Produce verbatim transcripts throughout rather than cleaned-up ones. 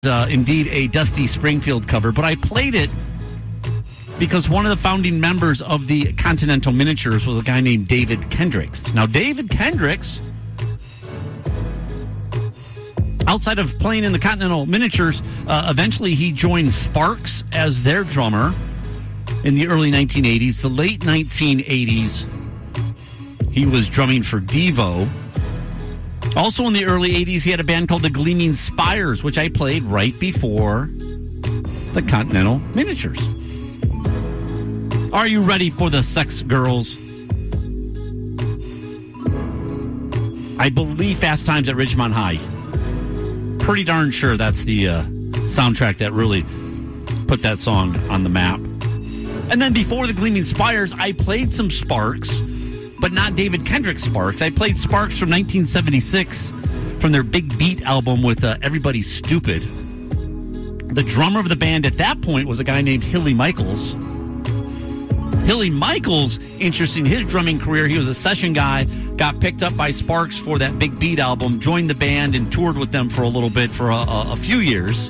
Uh, indeed a Dusty Springfield cover, but I played it because one of the founding members of the Continental Miniatures was a guy named David Kendricks. Now, David Kendricks, outside of playing in the Continental Miniatures, uh, eventually he joined Sparks as their drummer in the early nineteen eighties. The late nineteen eighties, he was drumming for Devo. Also in the early eighties, he had a band called the Gleaming Spires, which I played right before the Continental Miniatures. Are you ready for the Sex Girls? I believe Fast Times at Ridgemont High. Pretty darn sure that's the uh, soundtrack that really put that song on the map. And then before the Gleaming Spires, I played some Sparks, but not David Kendrick's Sparks. I played Sparks from nineteen seventy-six from their Big Beat album with uh, Everybody's Stupid. The drummer of the band at that point was a guy named Hilly Michaels. Hilly Michaels, interesting, his drumming career, he was a session guy, got picked up by Sparks for that Big Beat album, joined the band and toured with them for a little bit for a, a, a few years.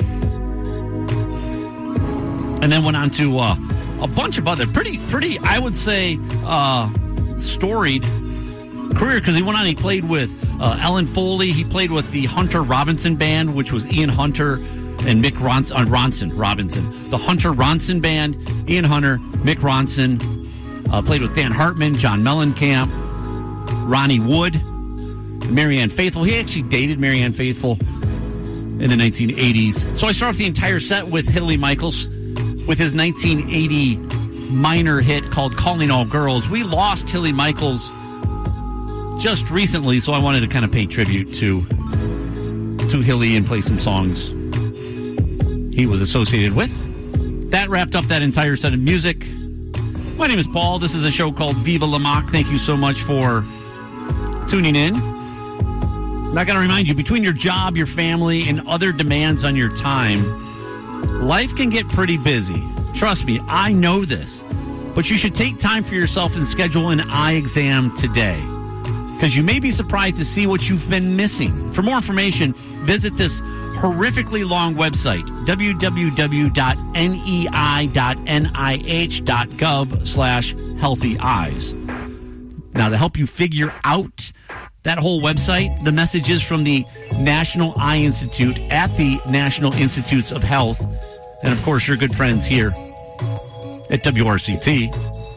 And then went on to uh, a bunch of other pretty, pretty, I would say, uh, storied career, because he went on, he played with uh, Ellen Foley, he played with the Hunter Robinson Band, which was Ian Hunter and Mick Ronson, uh, Ronson Robinson. The Hunter Ronson Band, Ian Hunter, Mick Ronson, uh, played with Dan Hartman, John Mellencamp, Ronnie Wood, Marianne Faithfull. He actually dated Marianne Faithfull in the nineteen eighties. So I start off the entire set with Hilly Michaels with his nineteen eighty minor hit called Calling All Girls. We lost Hilly Michaels just recently, so I wanted to kind of pay tribute to to Hilly and play some songs he was associated with. That wrapped up that entire set of music. My name is Paul. This is a show called Viva La Mock. Thank you so much for tuning in. I'm not going to remind you, between your job, your family, and other demands on your time, life can get pretty busy. Trust me, I know this. But you should take time for yourself and schedule an eye exam today, because you may be surprised to see what you've been missing. For more information, visit this horrifically long website, w w w dot nei dot n i h dot gov slash healthy eyes. Now, to help you figure out that whole website, the message is from the National Eye Institute at the National Institutes of Health. And, of course, your good friends here at W R C T.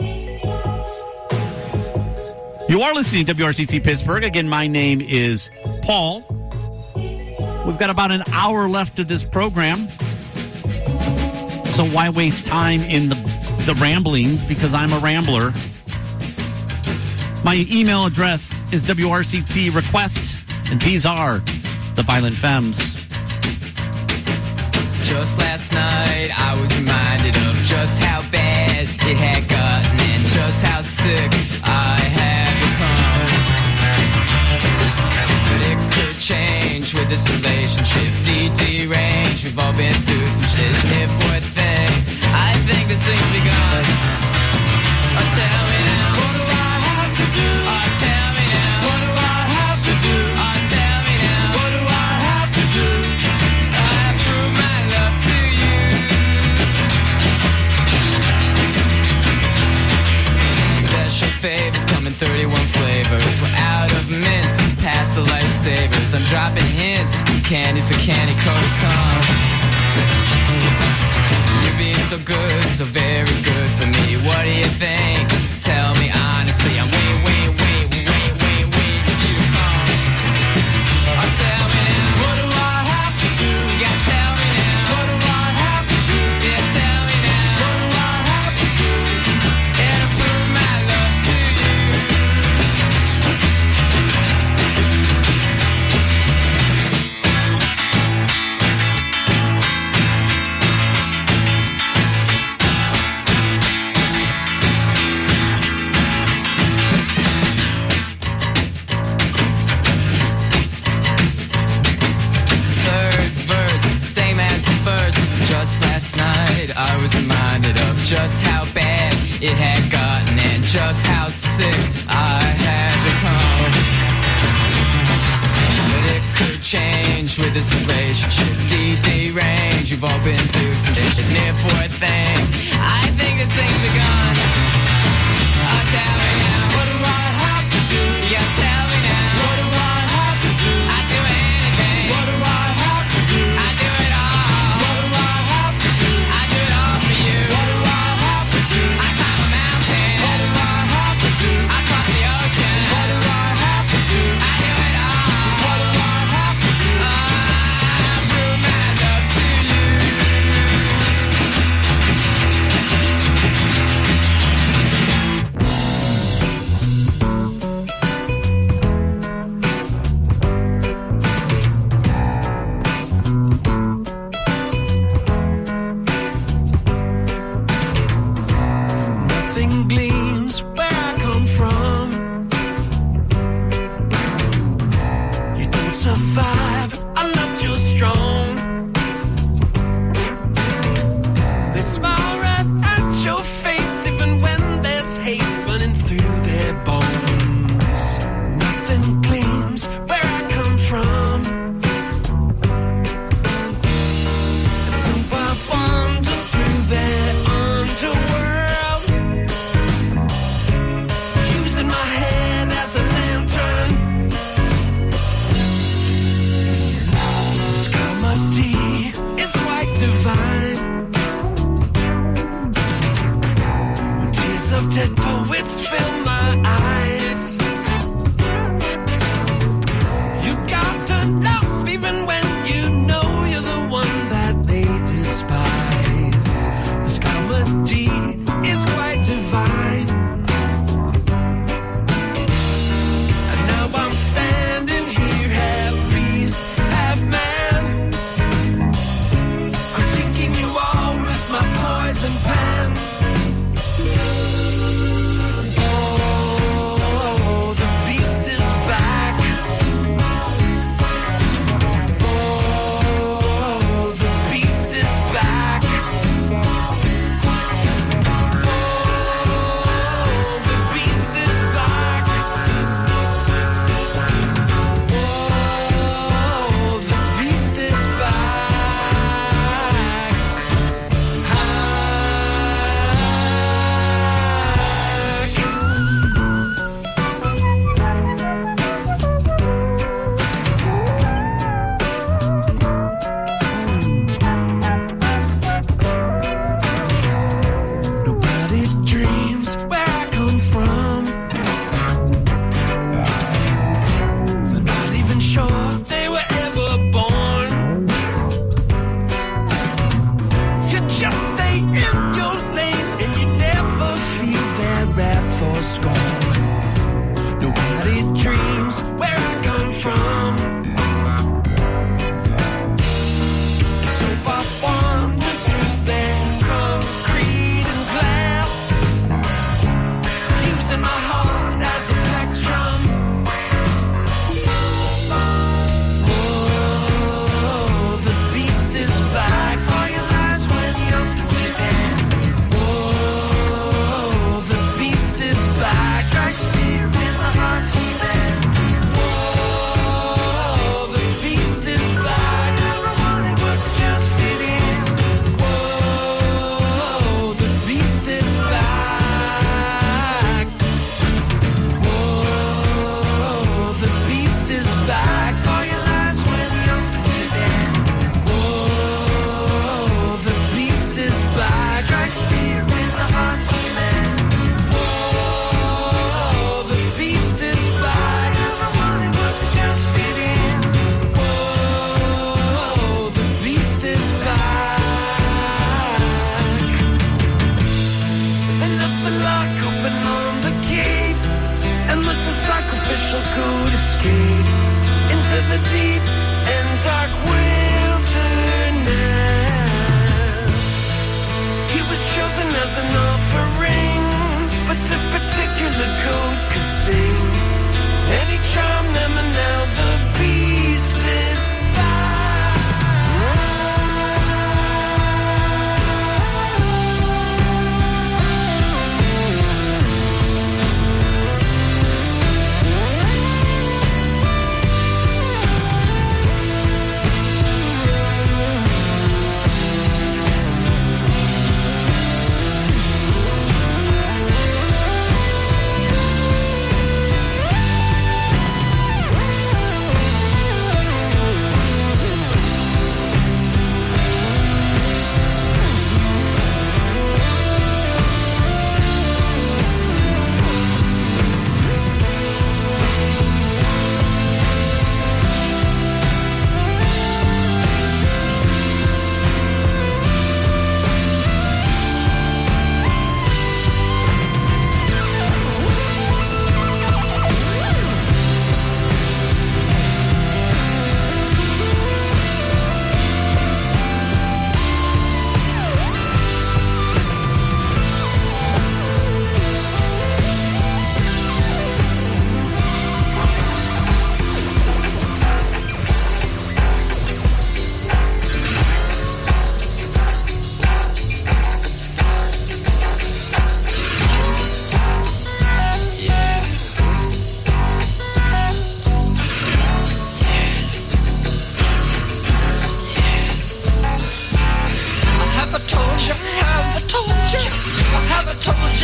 You are listening to W R C T Pittsburgh. Again, my name is Paul. We've got about an hour left of this program. So why waste time in the, the ramblings? Because I'm a rambler. My email address is W R C T request, and these are the Violent Femmes. Just last night, I was reminded of just how bad it had gotten and just how sick I had become. But it could change with this relationship. D D range, we've all been through some shit. If one thing, I think this thing's begun. Oh, tell me now, what do I have to do? Oh, tell me now, what do I have to do? Oh, tell me now, what do I have to do? I prove my love to you. Special favors come in thirty-one flavors. We're out of mints and past the lifesavers. I'm dropping hints, candy for candy coated tongue. You're being so good, so very good for me. What do you think? Tell me honestly. I'm wait, wait, wait, wait, wait, wait for you to come. Oh, tell me now, what do I have to do? You gotta tell me now, what do I have to do? Yeah, tell me now, what do I have to do? Yeah, to prove my love to you. Just last night, I was reminded of just how bad it had gotten and just how sick I had become. But it could change with this relationship. D D range. We've all been through some shit. Near poor thing. I think this thing's begun. Oh, tell me now. What do I have to do? Yeah, tell me now. What do I have to do? I do anything. What do I have to do? I do it all. What do I have to do? I do it all for you. What do I have to do? I climb a mountain. What do I have to do? I cross the ocean. What do I have to do? I do it all. What do I have to do? I prove my love to you. Nothing gleams where I come from. You don't survive unless you're strong. They smile right at your face even when there's hate running through their bones. Nothing gleams where I come from. So I wander through their underworld, using my head as a lantern. This comedy is quite divine. When tears of dead poets fill my eyes, you got to love even when you know you're the one that they despise. This comedy is quite divine. And now I'm standing here, half beast, half man, critiquing you all with my poison pen. Oh, the beast is back. Oh, the beast is back. Oh, the beast is back. Oh, the beast is back. Nobody dreams where I come from. They're not even sure if they were ever born. You just stay in your lane and you never feel their wrath or scorn. Nobody dreams where I come from. So I wander through their concrete and glass, using my heart as a plectrum. Oh, the beast is back. All your lives when you're dead. Oh, the beast is back. Strikes fear in the heart she led. Oh, the beast is back. Never wanted but just fit in. Oh, the beast is back. Oh, the beast is back. All your lives when you're dead. Oh, the beast is back. Strikes fear in the heart she led. Oh, the beast is back. Never wanted but just fit in. Oh, the beast is back. They left the lock open on the gate and let the sacrificial goat escape into the deep and dark wilderness. He was chosen as an offering, but this particular goat could sing, and he charmed them, and now the beast is back.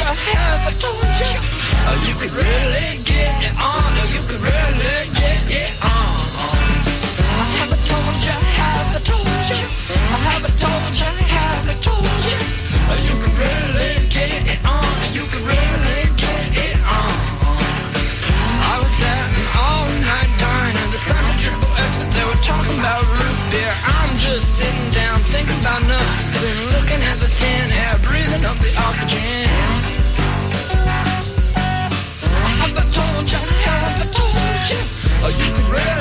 have I told you? Oh, you could really get it on. Oh, you could really get it on. Have I told you? Have I told you? Have I told you? Have I told you? Oh, you could really get it on. You could really get it on. I was at an all-night diner. The signs of triple S, but they were talking about root beer. I'm just sitting down, thinking about nothing, looking at the thin air, breathing up the oxygen. Have I told you? Have I told you? Oh, you could really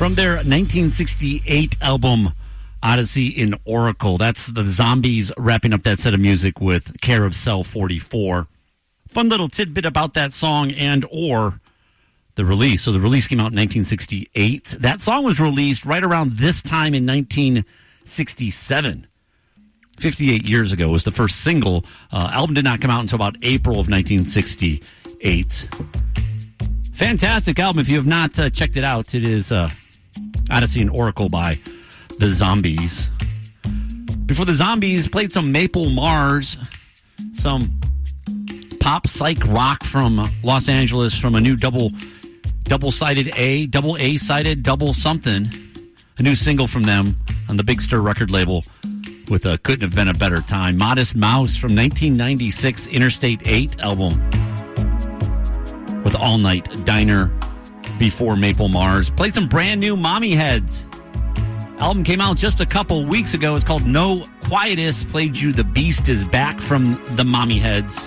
From their nineteen sixty-eight album, Odyssey in Oracle. That's the Zombies wrapping up that set of music with Care of Cell forty-four. Fun little tidbit about that song and or the release. So the release came out in nineteen sixty-eight. That song was released right around this time in nineteen sixty-seven. fifty-eight years ago was the first single. Uh, album did not come out until about April of nineteen sixty-eight. Fantastic album. If you have not uh, checked it out, it is uh, Odyssey and Oracle by the Zombies. Before the Zombies, played some Maple Mars, some pop psych rock from Los Angeles from a new double double-sided A, double A-sided, double something. A new single from them on the Big Stir record label with a Couldn't Have Been a Better Time. Modest Mouse from nineteen ninety-six Interstate eight album with All Night Diner before Maple Mars. Played some brand new Mommy Heads. Album came out just a couple weeks ago. It's called No Quietus. Played you The Beast Is Back from the Mommy Heads.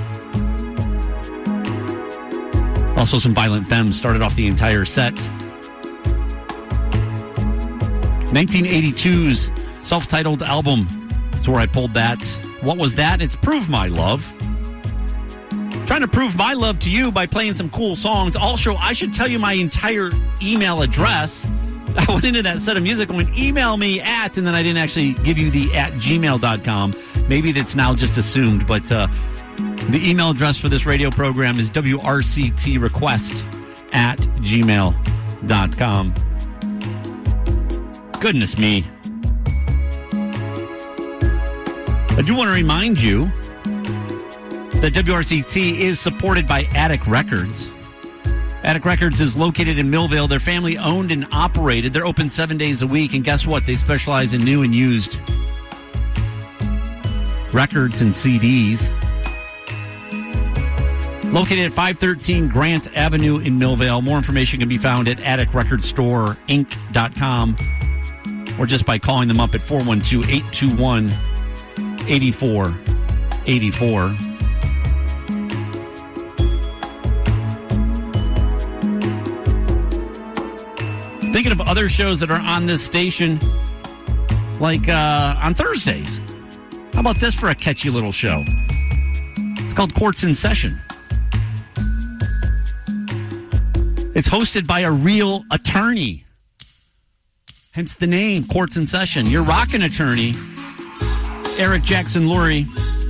Also some Violent Femmes started off the entire set. nineteen eighty-two's self-titled album. That's where I pulled that. What was that? It's Prove My Love. Trying to prove my love to you by playing some cool songs. Also, I should tell you my entire email address. I went into that set of music and went, email me at, and then I didn't actually give you the at gmail dot com. Maybe that's now just assumed, but uh, the email address for this radio program is W R C T request at gmail dot com. Goodness me. I do want to remind you that W R C T is supported by Attic Records. Attic Records is located in Millvale. They're family owned and operated. They're open seven days a week. And guess what? They specialize in new and used records and C Ds. Located at five thirteen Grant Avenue in Millvale. More information can be found at attic record store inc dot com or just by calling them up at four one two, eight two one, eight four eight four. Thinking of other shows that are on this station, like uh, on Thursdays. How about this for a catchy little show? It's called Courts in Session. It's hosted by a real attorney. Hence the name, Courts in Session. Your rockin' attorney, Eric Jackson Lurie,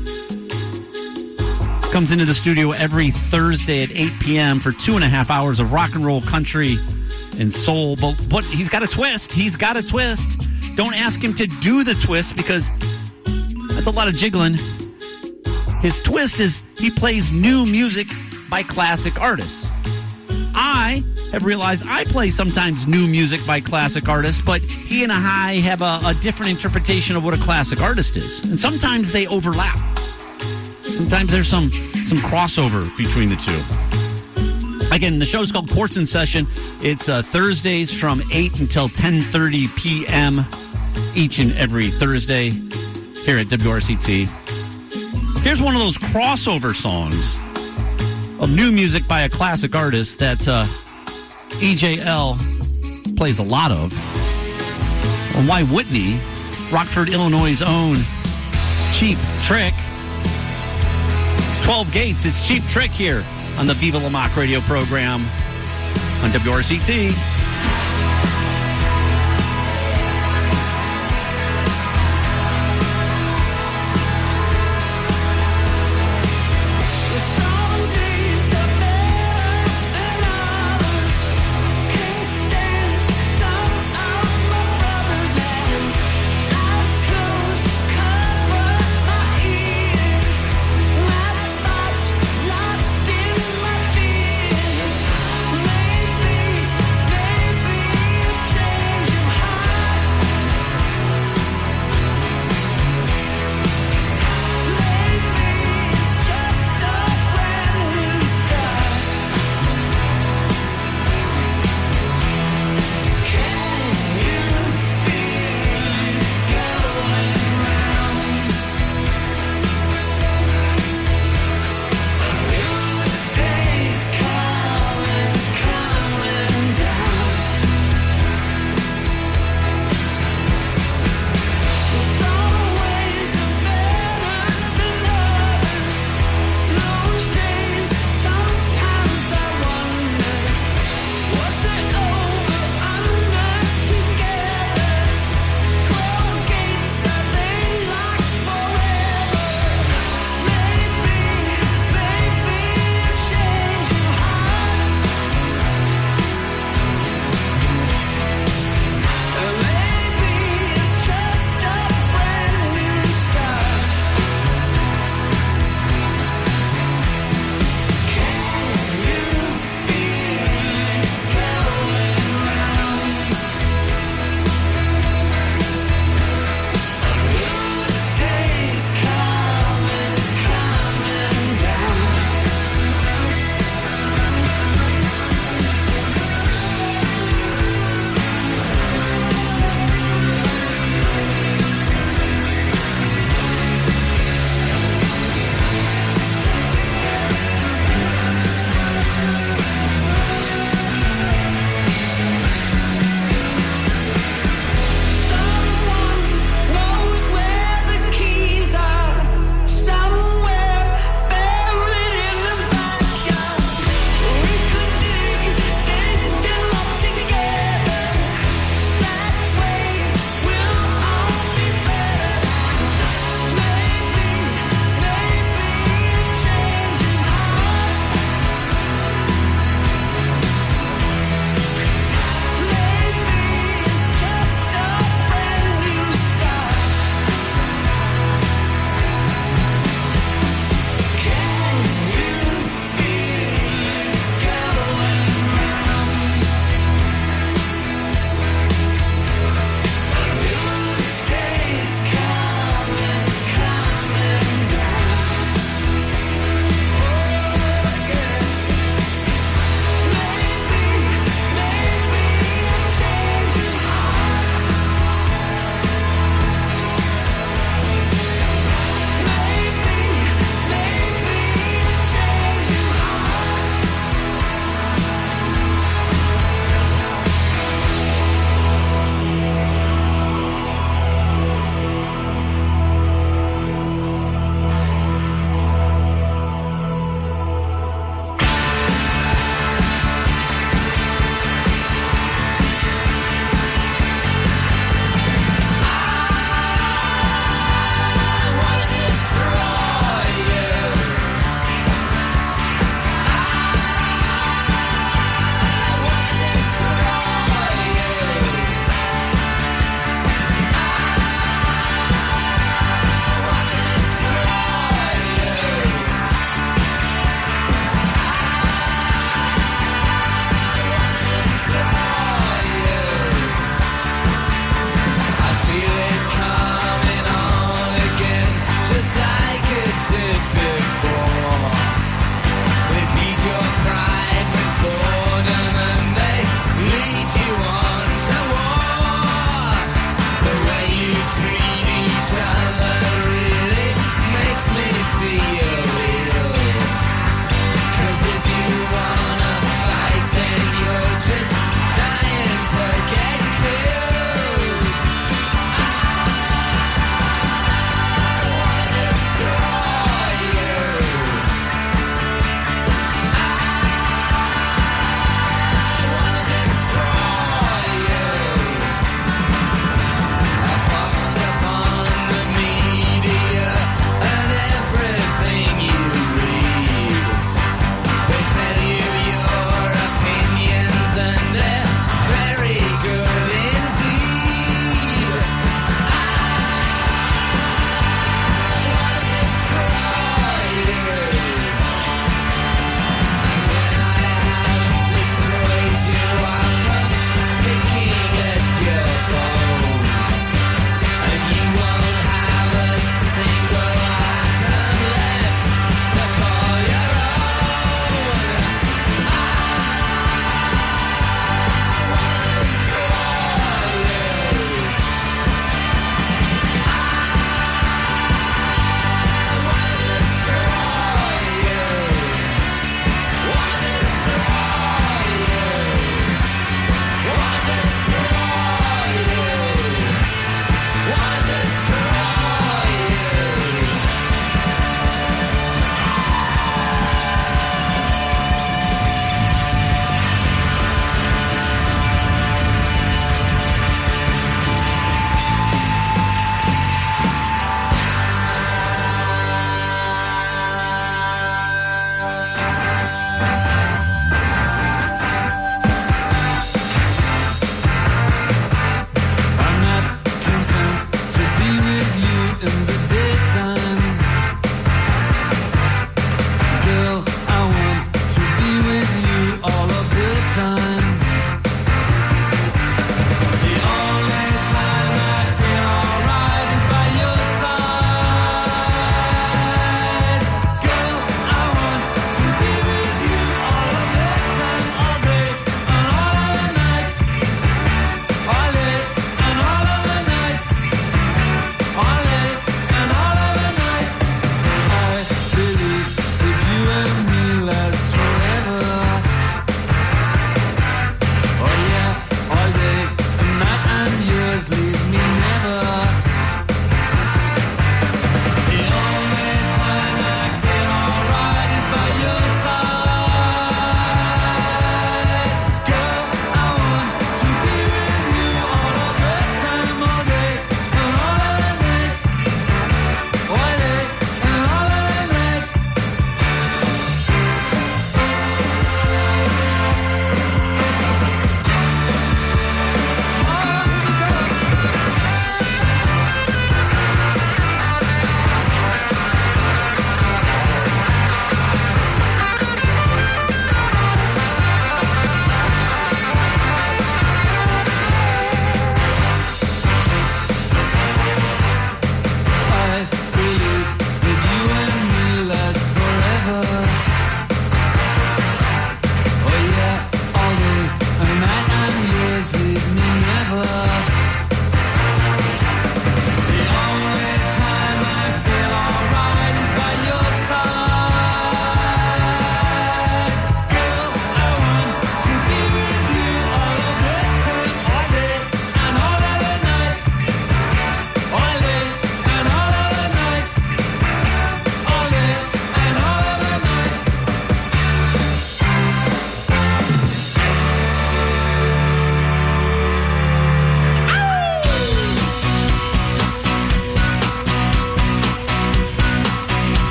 comes into the studio every Thursday at eight p.m. for two and a half hours of rock and roll, country, and soul. But, but he's got a twist. He's got a twist. Don't ask him to do the twist because that's a lot of jiggling. His twist is he plays new music by classic artists. I have realized I play sometimes new music by classic artists, but he and I have a, a different interpretation of what a classic artist is. And sometimes they overlap. Sometimes there's some, some crossover between the two. Again, the show's called Courts in Session. It's uh, Thursdays from eight until ten thirty p.m. each and every Thursday here at W R C T. Here's one of those crossover songs of new music by a classic artist that uh, E J L plays a lot of. And why Whitney, Rockford, Illinois' own Cheap Trick. It's twelve Gates. It's Cheap Trick here on the Viva La Mock radio program on W R C T. Maybe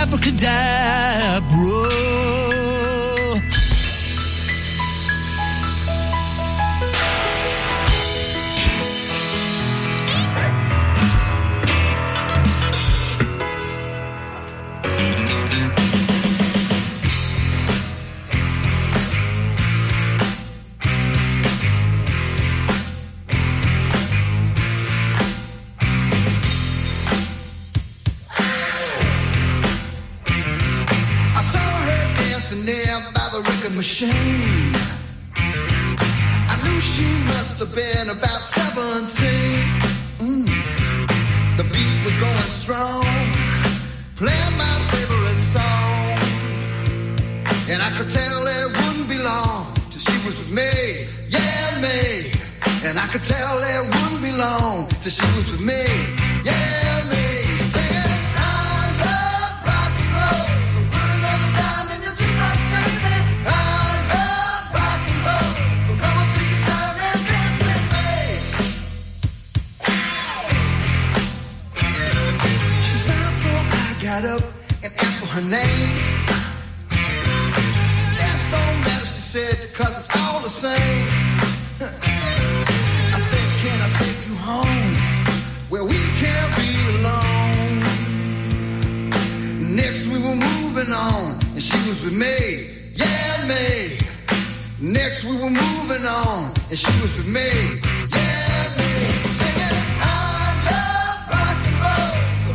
abracadabra. Machine. I knew she must have been about seventeen. Mm. The beat was going strong, playing my favorite song, and I could tell it wouldn't be long till she was with me, yeah me. And I could tell it wouldn't be long till she was with me, yeah me. Singing, I love rock and roll, so put another dime in your jukebox, baby. Up and asked for her name. That don't matter, she said, cause it's all the same. I said, can I take you home where we can't be alone? Next we were moving on, and she was with me, yeah me. Next we were moving on, and she was with me, yeah me. Singing, I love rock and roll.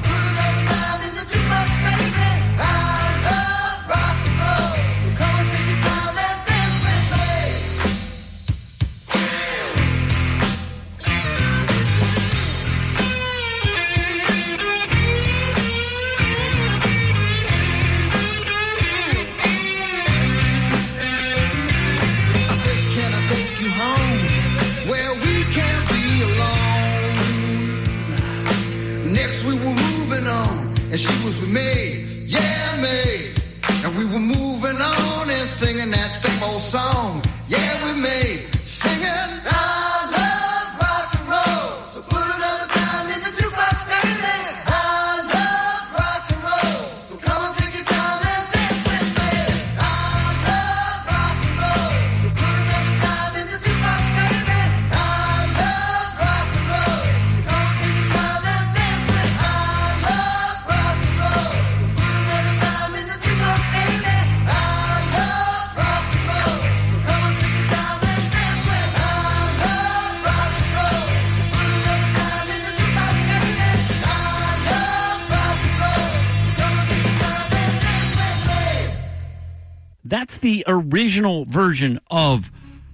And she was with me, yeah me. And we were moving on and singing that same old song, yeah with me. Singing, I love rock and roll, so put another time in the jukebox, baby. I love rock and roll, so come on, take your time and dance with me. I love rock and roll, so put another time in the jukebox, baby. I love rock and roll, so come on, take your time and dance with me. I love rock and roll, so put another time in the jukebox, baby. I love rock and roll, so come on, take your time and dance with me. I love rock and roll, so put another time in the jukebox, baby. I love rock and roll, so come on, take your time and dance with me. That's the original version of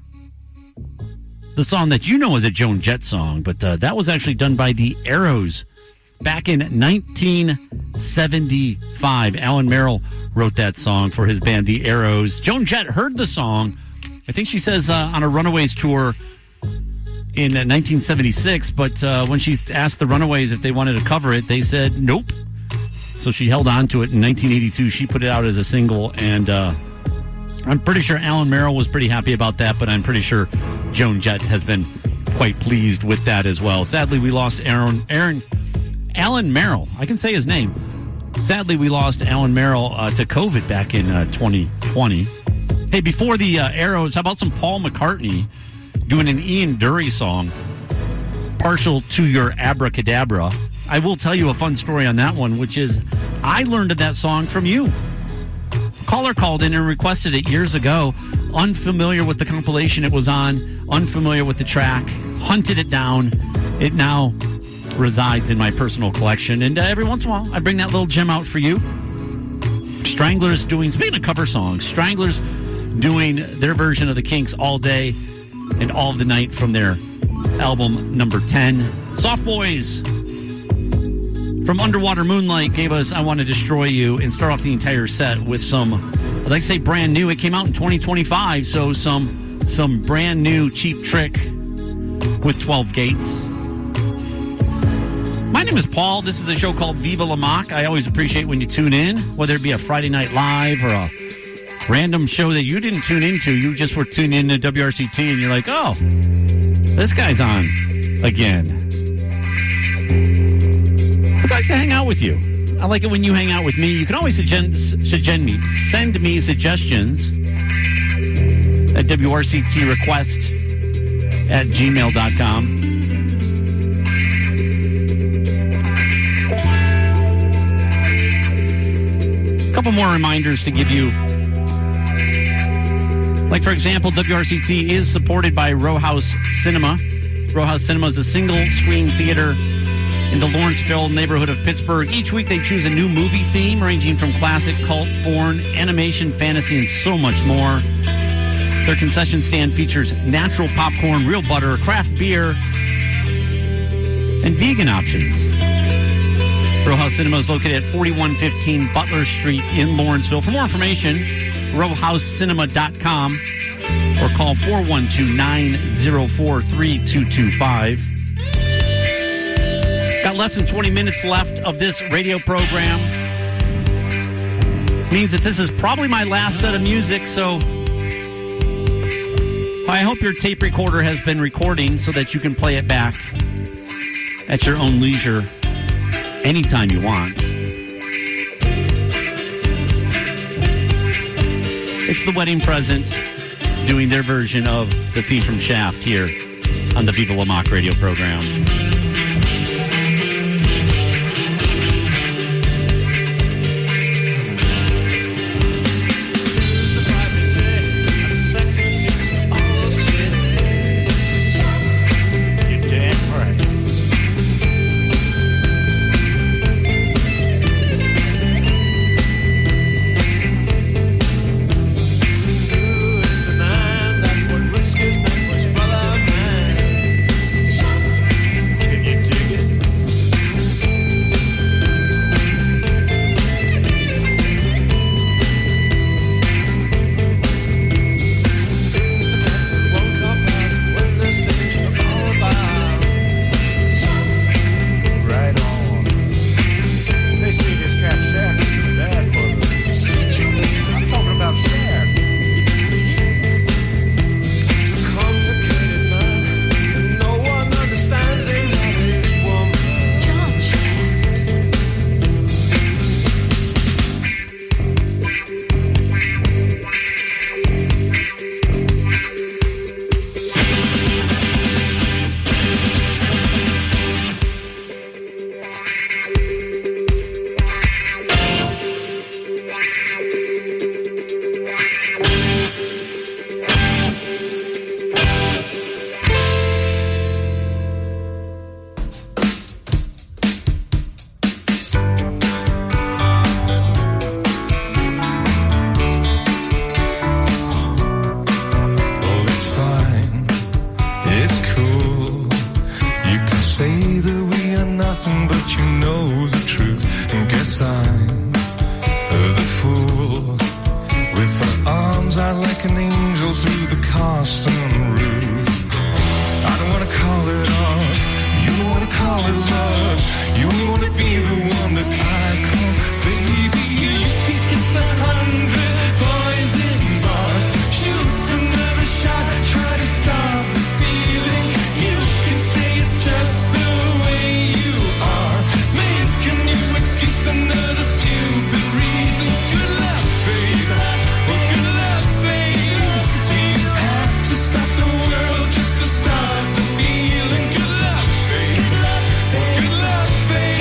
the song that you know as a Joan Jett song, but uh, that was actually done by the Arrows back in nineteen seventy-five. Alan Merrill wrote that song for his band, the Arrows. Joan Jett heard the song, I think she says, uh, on a Runaways tour in uh, nineteen seventy-six, but uh, when she asked the Runaways if they wanted to cover it, they said nope. So she held on to it. In nineteen eighty-two, she put it out as a single, and uh, I'm pretty sure Alan Merrill was pretty happy about that, but I'm pretty sure Joan Jett has been quite pleased with that as well. Sadly, we lost Aaron, Aaron, Alan Merrill. I can say his name. Sadly, we lost Alan Merrill uh, to COVID back in uh, twenty twenty. Hey, before the uh, Arrows, how about some Paul McCartney doing an Ian Dury song, Partial to Your Abracadabra? I will tell you a fun story on that one, which is I learned of that song from you. Caller called in and requested it years ago, unfamiliar with the compilation it was on, unfamiliar with the track, hunted it down. It now resides in my personal collection, and uh, every once in a while I bring that little gem out for you. Stranglers doing, speaking of cover songs, Stranglers doing their version of the Kinks' All Day and All of the Night from their album number ten. Soft Boys from Underwater Moonlight gave us I Want to Destroy You, and start off the entire set with some, I'd like to say brand new. It came out in twenty twenty-five, so some some brand new Cheap Trick with twelve Gates. My name is Paul. This is a show called Viva La Mock. I always appreciate when you tune in, whether it be a Friday Night Live or a random show that you didn't tune into. You just were tuning in to W R C T and you're like, oh, this guy's on again. I'd like to hang out with you. I like it when you hang out with me. You can always suggest, suggest me, send me suggestions at W R C T request at gmail dot com. A couple more reminders to give you. Like, for example, W R C T is supported by Row House Cinema. Row House Cinema is a single-screen theater in the Lawrenceville neighborhood of Pittsburgh. Each week they choose a new movie theme, ranging from classic, cult, foreign, animation, fantasy, and so much more. Their concession stand features natural popcorn, real butter, craft beer, and vegan options. Row House Cinema is located at forty-one fifteen Butler Street in Lawrenceville. For more information, row house cinema dot com or call four one two, nine zero four, three two two five. Got less than twenty minutes left of this radio program. Means that this is probably my last set of music, so I hope your tape recorder has been recording so that you can play it back at your own leisure anytime you want. It's the Wedding Present doing their version of the theme from Shaft here on the Viva La Mock radio program. Good luck, babe.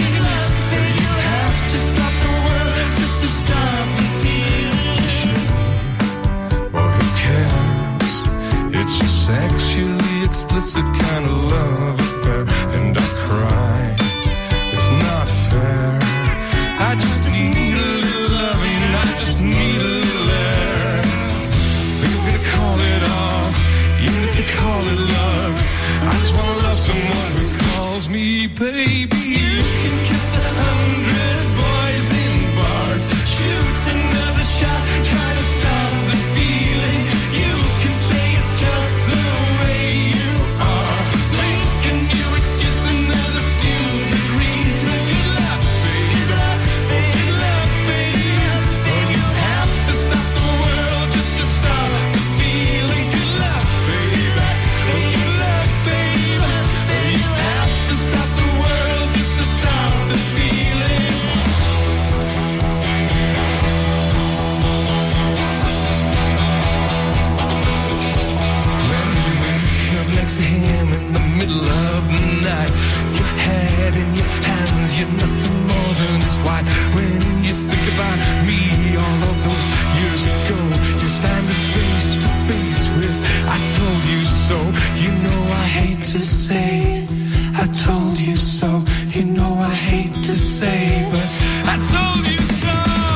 back when you think about me all of those years ago. You're standing face to face with I told you so. You know I hate to say I told you so. You know I hate to say, but I told you so.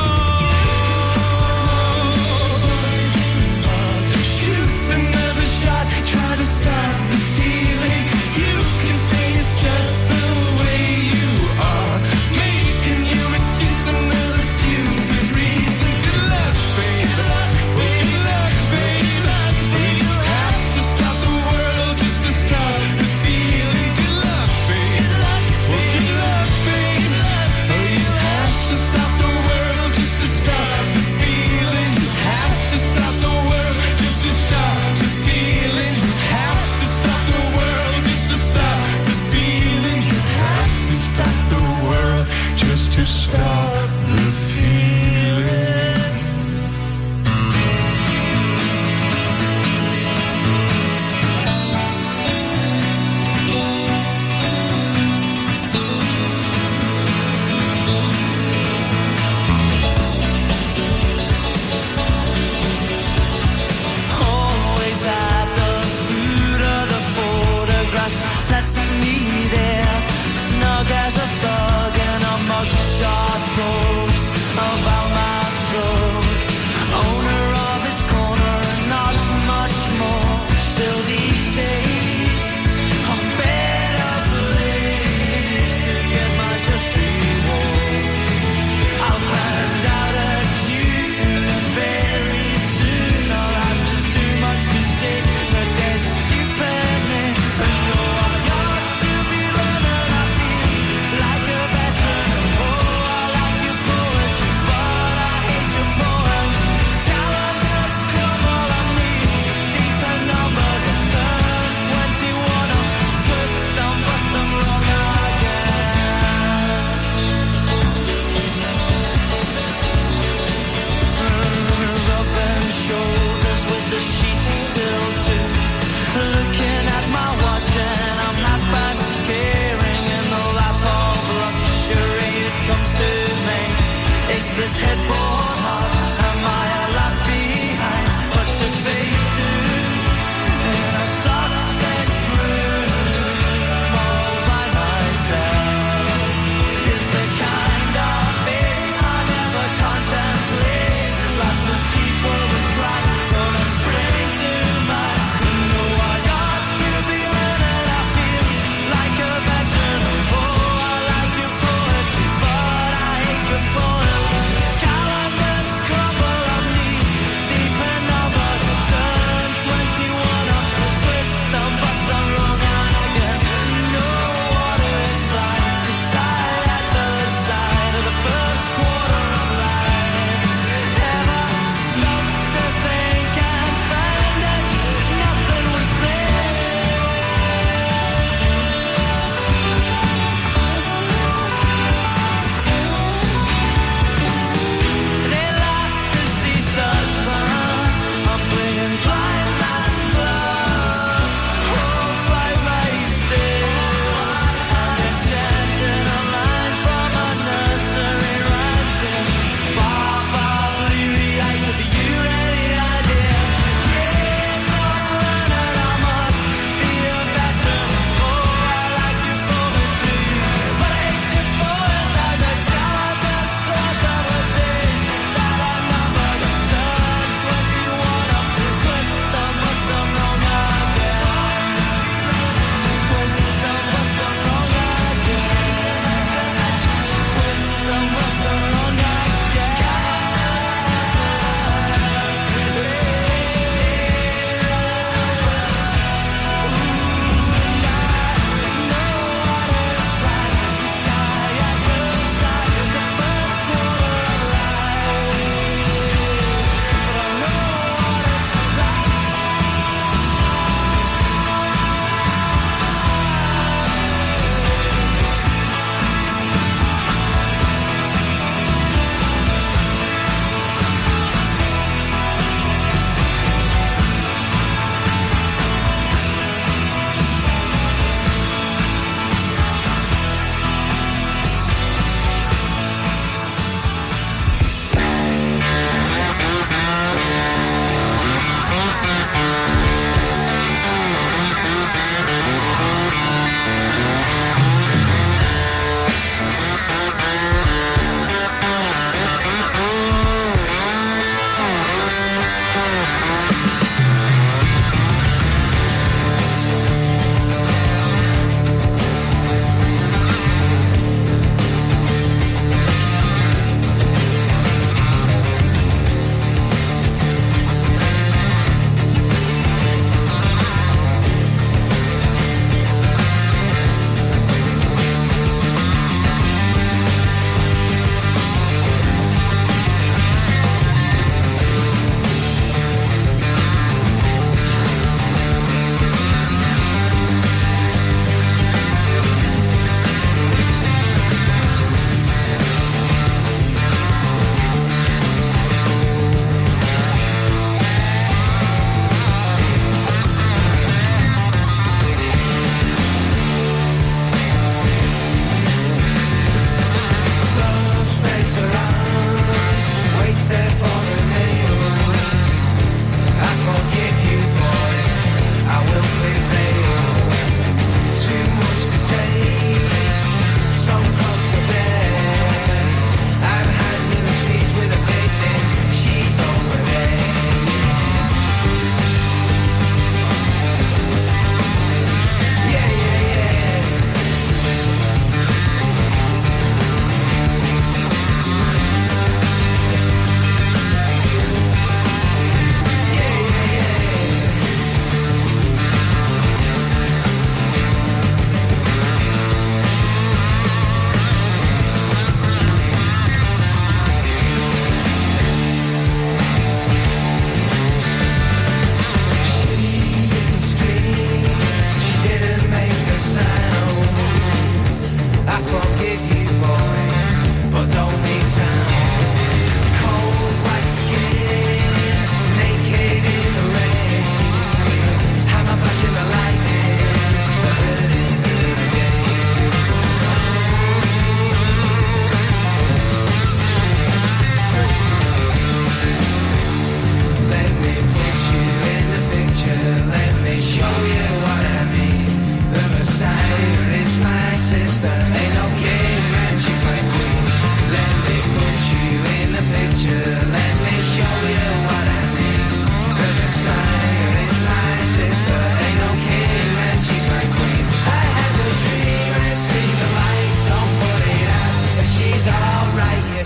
Shoots another shot, try to stop the feeling. You can say it's just the way you are, making you excuse another stupid reason. Good luck, babe. Good luck, babe. You have to stop the world just to stop the feeling. Good luck, babe. Good luck, babe. You have to stop the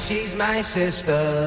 she's my sister.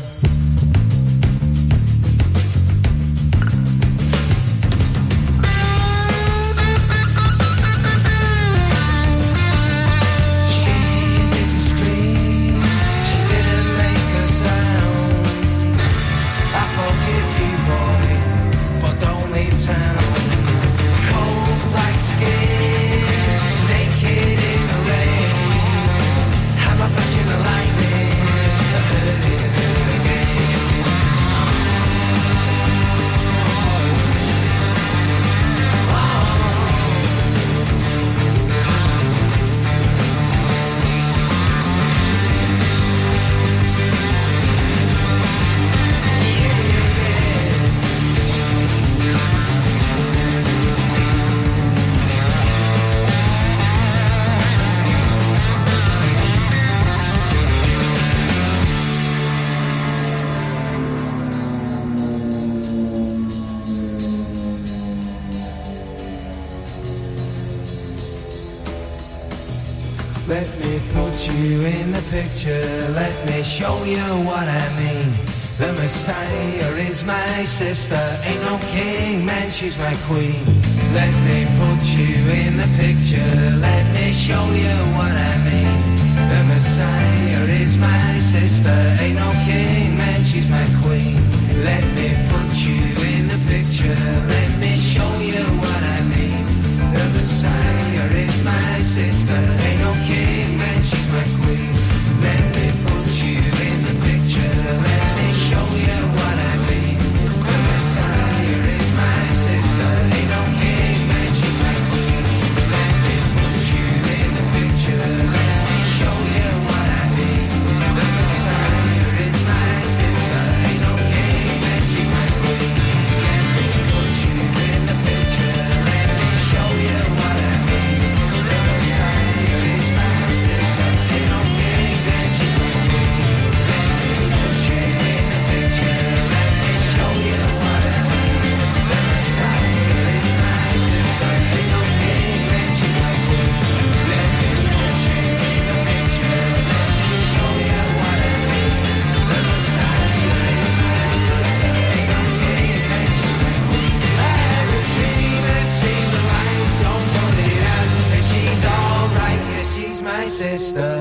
Let me put you in the picture, let me show you what I mean. The Messiah is my sister, ain't no king, man, she's my queen. Let me put you in the picture, let me show you what I mean. The Messiah is my sister, ain't no king, man, she's my queen. Let me put you in the picture, let me show you what I mean. The Messiah is my sister, ain't no king, man, she's my queen. Let me put you in the picture, let me show you what I mean. The Messiah is my sister, ain't no king, man, she's my queen. Let me put you in the picture, let me show you what I mean. The Messiah is my sister, ain't no king, man, she's my queen. Let me put you in the picture, let me show you what I mean. The Messiah is my sister, ain't no king, man, she's my queen. Let me put you in the picture, let me show you what I mean. The Messiah is my sister, ain't no king, man, she's my queen. Let me put you in the picture, let me show you what I mean. The Messiah is my sister, ain't no king, man, she's my queen. I had a dream and seen the light, don't put it out, and she's alright, yeah, she's my sister.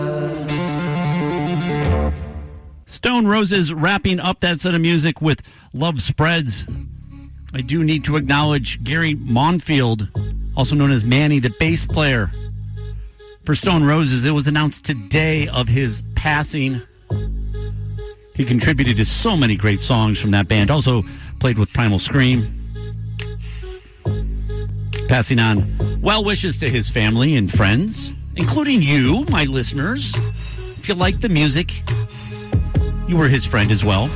Stone Roses wrapping up that set of music with Love Spreads. I do need to acknowledge Gary Monfield, also known as Manny, the bass player for Stone Roses. It was announced today of his passing. He contributed to so many great songs from that band. Also played with Primal Scream. Passing on well wishes to his family and friends, including you, my listeners. If you like the music, you were his friend as well.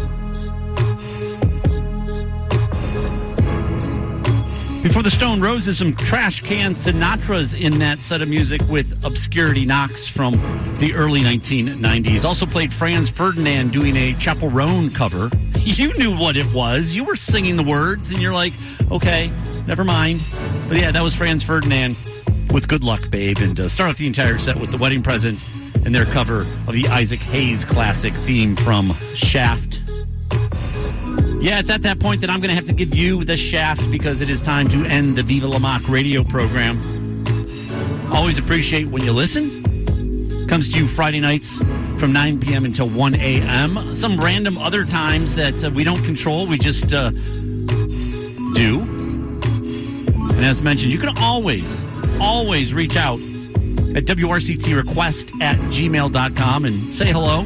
Before the Stone Roses, some Trash Can Sinatras in that set of music with Obscurity Knocks from the early nineteen nineties. Also played Franz Ferdinand doing a Chaperone cover. You knew what it was. You were singing the words, and you're like, okay, never mind. But yeah, that was Franz Ferdinand with Good Luck, Babe. And uh, start off the entire set with The Wedding Present and their cover of the Isaac Hayes classic theme from Shaft. Yeah, it's at that point that I'm going to have to give you the shaft because it is time to end the Viva La Mock radio program. Always appreciate when you listen. Comes to you Friday nights from nine p.m. until one a.m. Some random other times that uh, we don't control, we just uh, do. And as mentioned, you can always, always reach out at W R C T request at gmail dot com and say hello.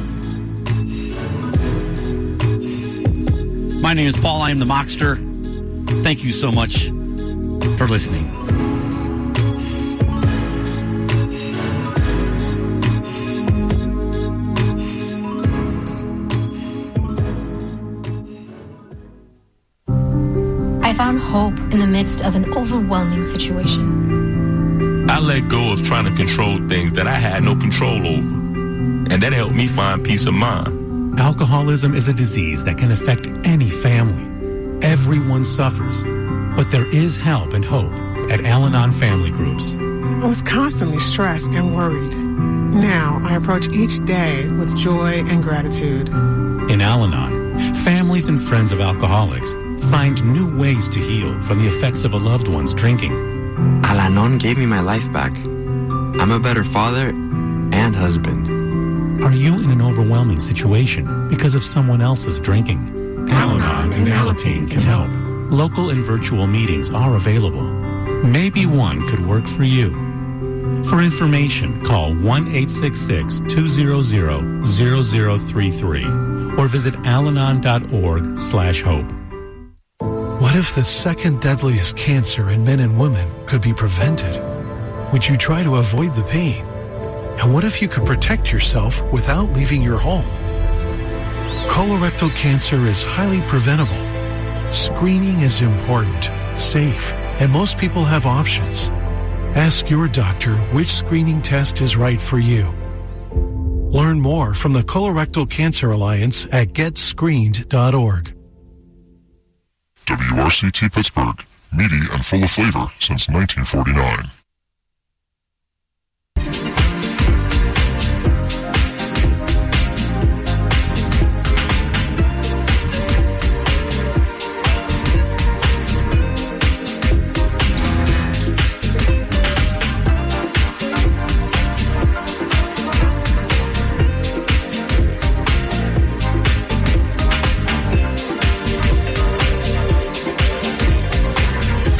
My name is Paul. I am the Mockster. Thank you so much for listening. I found hope in the midst of an overwhelming situation. I let go of trying to control things that I had no control over, and that helped me find peace of mind. Alcoholism is a disease that can affect any family. Everyone suffers, but there is help and hope at Al-Anon Family Groups. I was constantly stressed and worried. Now I approach each day with joy and gratitude. In Al-Anon, families and friends of alcoholics find new ways to heal from the effects of a loved one's drinking. Al-Anon gave me my life back. I'm a better father and husband. Are you in an overwhelming situation because of someone else's drinking? Al-Anon and Alateen can help. Local and virtual meetings are available. Maybe one could work for you. For information, call one eight six six, two zero zero, zero zero three three or visit alanon.org slash hope. What if the second deadliest cancer in men and women could be prevented? Would you try to avoid the pain? And what if you could protect yourself without leaving your home? Colorectal cancer is highly preventable. Screening is important, safe, and most people have options. Ask your doctor which screening test is right for you. Learn more from the Colorectal Cancer Alliance at get screened dot org. W R C T Pittsburgh, meaty and full of flavor since nineteen forty-nine.